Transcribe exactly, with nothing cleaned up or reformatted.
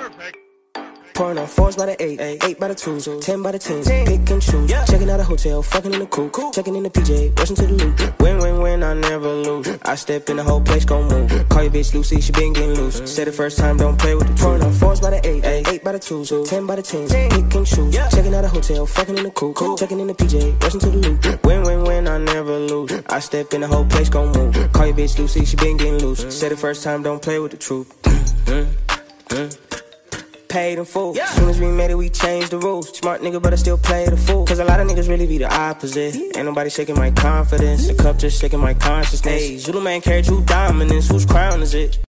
Pouring on fours by the eight, eight by the twos, ten by the tens, pick and choose. Checking out a hotel, fucking in the coupe, checking in the P J, rushing to the loop. Win, win, win, I never lose. I step in the whole place, gon' move. Call your bitch Lucy, she been getting loose. Said the first time, don't play with the truth. Pouring on fours by the eight, eight by the twos, ten by the tens, pick and choose. Checking out a hotel, fucking in the coupe, checking in the P J, rushing to the loop. Win, win, win, I never lose. I step in the whole place, gon' move. Call your bitch Lucy, she been getting loose. Said the first time, don't play with the truth. Paid in full. Yeah. Soon as we made it, we changed the rules. Smart nigga, but I still play the fool. Cause a lot of niggas really be the opposite. Ain't nobody shaking my confidence. The cup just shaking my consciousness. Hey, Zulu man carried true dominance. Whose crown is it?